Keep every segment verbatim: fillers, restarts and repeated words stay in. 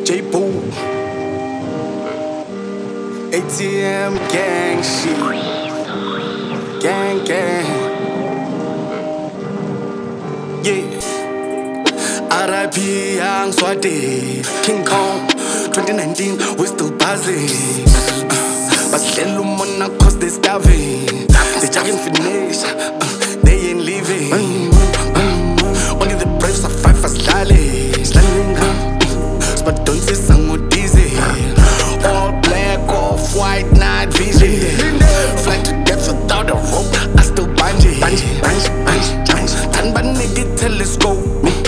J-Boo, A T M gang shit, gang gang, yeah. R I P Young Swati, King Kong, twenty nineteen, we still buzzing. But still mona cause they starving. They jacking finish, uh, they ain't leaving. Only the brave survive for slowly. But don't say some dizzy. All black, off white, night vision. Fly to death without a rope, I still bungee. Tan banigi telescope.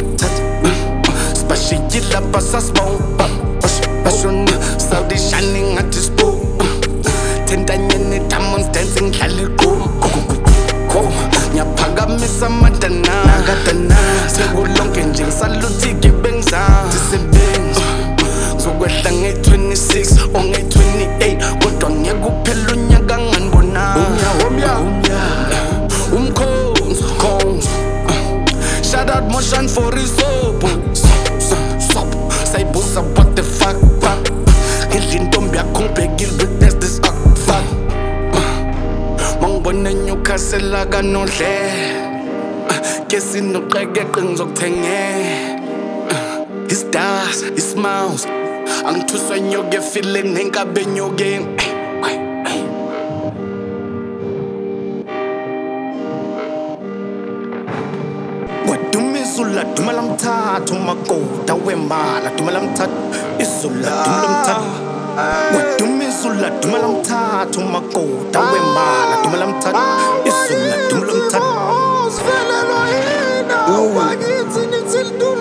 Special yilla basa smoke. Passion, Saudi shining at his boat. Ten tanyani diamonds dancing, Cali go. Go, Nyapaga misa madana. Nagatana, Segulong engine, saluti gibenza. Disibings, Zogwetang eight twenty-six, on eight twenty-eight. Kodwa ngiyekuphela unyaka ngibona. Umya, umya, umya. Umkhonz, khonz. Shout out motion for his soap. Sop, sop, Saybuza, what the fuck, fuck. Ngilintombi yakhombekile but there's this up, fuck. Mangibona eNewcastle akanodle. Ke sinoqeqeqe ngizokuthenge. His stars, his smiles. Angithuswa nyoke feeling nenkabe nyokeni. Isula dumela mthathu makoda wembala dumela mthathu isula dumela mthathu waduma isula dumela mthathu makoda wembala dumela mthathu isula dumela mthathu sivelelwa yina wakithi nithi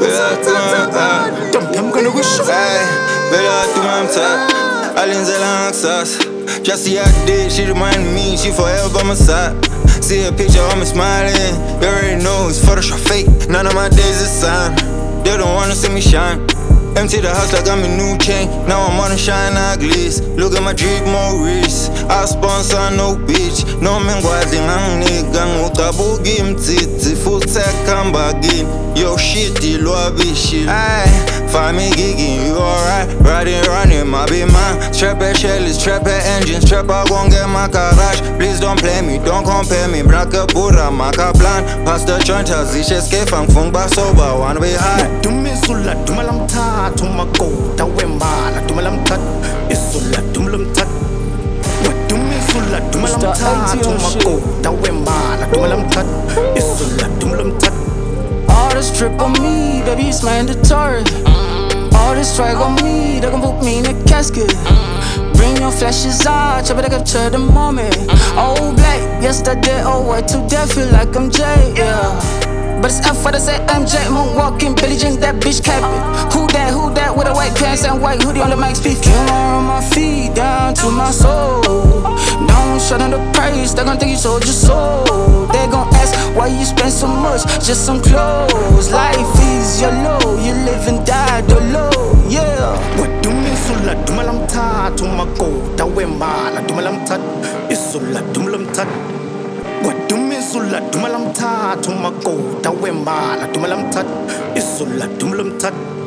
liduma Tom kana kusho hey bela dumela mthathu alenzela ngakusasa just the other day she remind me she forever by my side. See a picture of me smiling, you already know it's Photoshop fake. None of my days is sign. They don't wanna see me shine. Empty the house like I'm a new chain. Now I'm on a shine ugly. Look at my drip, more wrist. I sponsor no bitch. No man guarding ang nigga. Ngukabugi mtiti. Full tech come back in. Yo shitty, lobby shit. Aye, find me gigging, you alright. Riding, running, my be mine. Strap at shellies, trap at engines. Trap I gon' get my garage. Please don't play me, don't compare me. Braka pura, maka plan. Pass the joint, hazish escape. I'm fung ba sober, wanna be high. Dumisula, dumalam mthathu makoda wembala dumela mthathu isula dumela mthathu waduma isula dumela mthathu makoda wembala dumela mthathu isula dumela mthathu. All this drip on me, baby, it's mandatory. All this swag on me, they gon' put me in a casket. Bring your flashes out, chop it, I capture the moment. All black, yesterday, all white, today feel like I'm Jay, yeah. But it's F what I say M J, moonwalking, Billie Jean, that bitch capping. Who that, who that, with a white pants and white hoodie on the max beef. Kill on my feet, down to my soul. Don't shut on the price, they gon' think you sold your soul. They gon' ask why you spend so much, just some clothes. Life is your low, you live and die the low, yeah. Waduma isula dumela mthathu makoda wembala dumela mthathu isula dumela mthathu waduma isula dumela mthathu makoda wembala dumela mthathu isula dumela mthathu.